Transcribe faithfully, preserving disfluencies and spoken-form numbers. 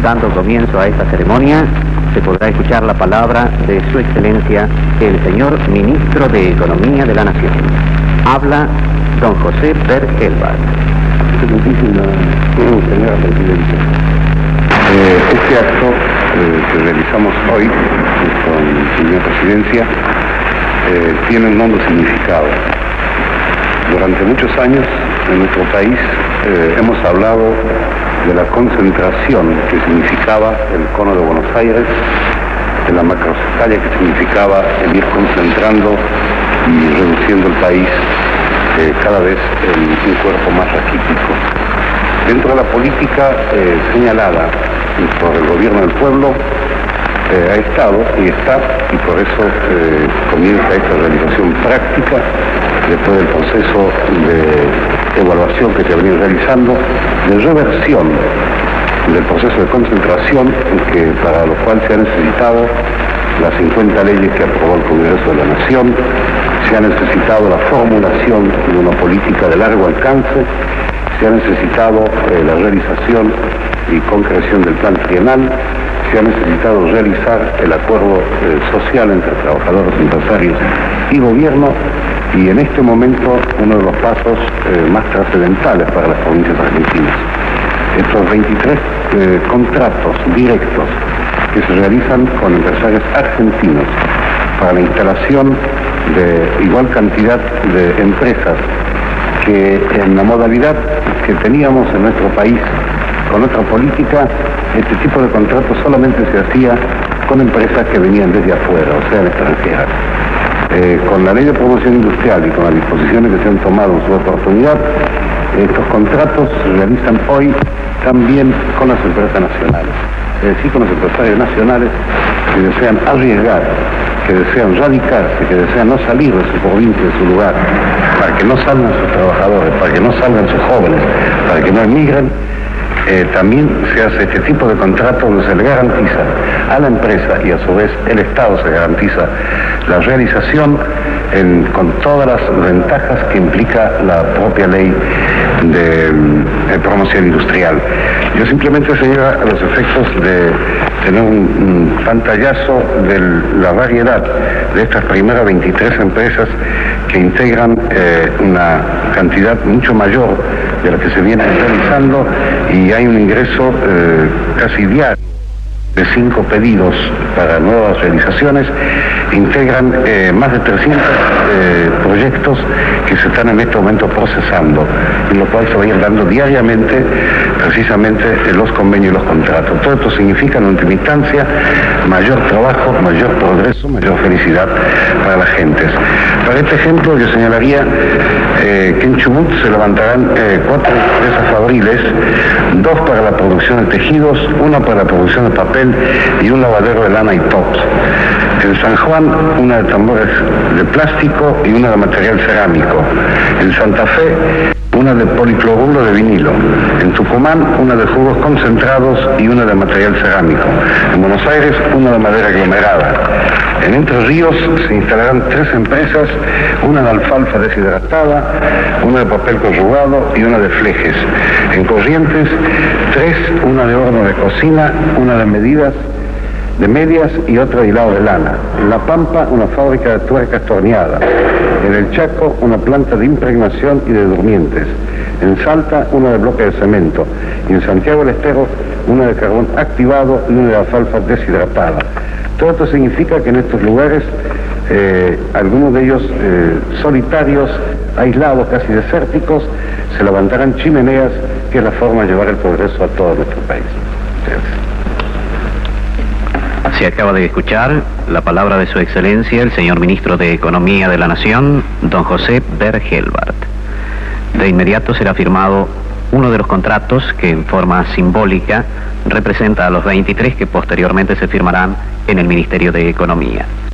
Dando comienzo a esta ceremonia, se podrá escuchar la palabra de Su Excelencia, el señor Ministro de Economía de la Nación. Habla don José Bergelbart. Excelentísima señora Presidenta, eh, este acto eh, que realizamos hoy con señora Presidencia eh, tiene un hondo significado. Durante muchos años en nuestro país eh, hemos hablado de la concentración que significaba el Cono de Buenos Aires, de la macrocefalía que significaba el ir concentrando y reduciendo el país eh, cada vez en un cuerpo más raquítico. Dentro de la política eh, señalada por el gobierno del pueblo, eh, ha estado y está, y por eso eh, comienza esta realización práctica después del proceso de evaluación que se ha venido realizando, de reversión del proceso de concentración, que para lo cual se ha necesitado las cincuenta leyes que aprobó el Congreso de la Nación, se ha necesitado la formulación de una política de largo alcance, se ha necesitado eh, la realización y concreción del plan trienal, se ha necesitado realizar el acuerdo eh, social entre trabajadores, empresarios y gobierno, y en este momento uno de los pasos eh, más trascendentales para las provincias argentinas. Estos veintitrés eh, contratos directos que se realizan con empresarios argentinos para la instalación de igual cantidad de empresas que en la modalidad que teníamos en nuestro país con otra política, este tipo de contratos solamente se hacía con empresas que venían desde afuera, o sea, extranjeras. Eh, con la ley de promoción industrial y con las disposiciones que se han tomado en su oportunidad, estos contratos se realizan hoy también con las empresas nacionales, es decir, con los empresarios nacionales que desean arriesgar, que desean radicarse, que desean no salir de su provincia, de su lugar, para que no salgan sus trabajadores, para que no salgan sus jóvenes, para que no emigren. Eh, también se hace este tipo de contrato donde se le garantiza a la empresa y a su vez el Estado se garantiza la realización en, con todas las ventajas que implica la propia ley de, de promoción industrial. Yo simplemente, señora, a los efectos de tener un, un pantallazo de la variedad de estas primeras veintitrés empresas que integran eh, una cantidad mucho mayor de la que se viene realizando, y hay un ingreso eh, casi diario de cinco pedidos para nuevas realizaciones, integran eh, más de trescientos eh, proyectos que se están en este momento procesando, en lo cual se va a ir dando diariamente precisamente los convenios y los contratos. Todo esto significa en última instancia mayor trabajo, mayor progreso, mayor felicidad para las gentes. Para este ejemplo yo señalaría eh, que en Chubut se levantarán eh, cuatro empresas fabriles, dos para la producción de tejidos, una para la producción de papel y un lavadero de lana y tops. En San Juan, una de tambores de plástico y una de material cerámico. En Santa Fe, una de policloruro de vinilo. En Tucumán, una de jugos concentrados y una de material cerámico. En Buenos Aires, una de madera aglomerada. En Entre Ríos se instalarán tres empresas, una de alfalfa deshidratada, una de papel corrugado y una de flejes. En Corrientes, tres, una de horno de cocina, una de medidas de medias y otra de hilado de lana. En La Pampa, una fábrica de tuercas torneadas. En el Chaco, una planta de impregnación y de durmientes. En Salta, una de bloque de cemento. Y en Santiago del Estero, una de carbón activado y una de alfalfa deshidratada. Todo esto significa que en estos lugares, eh, algunos de ellos eh, solitarios, aislados, casi desérticos, se levantarán chimeneas, que es la forma de llevar el progreso a todo nuestro país. Gracias. Se acaba de escuchar la palabra de Su Excelencia, el señor Ministro de Economía de la Nación, don José Bergelbart. De inmediato será firmado uno de los contratos que en forma simbólica representa a los veintitrés que posteriormente se firmarán en el Ministerio de Economía.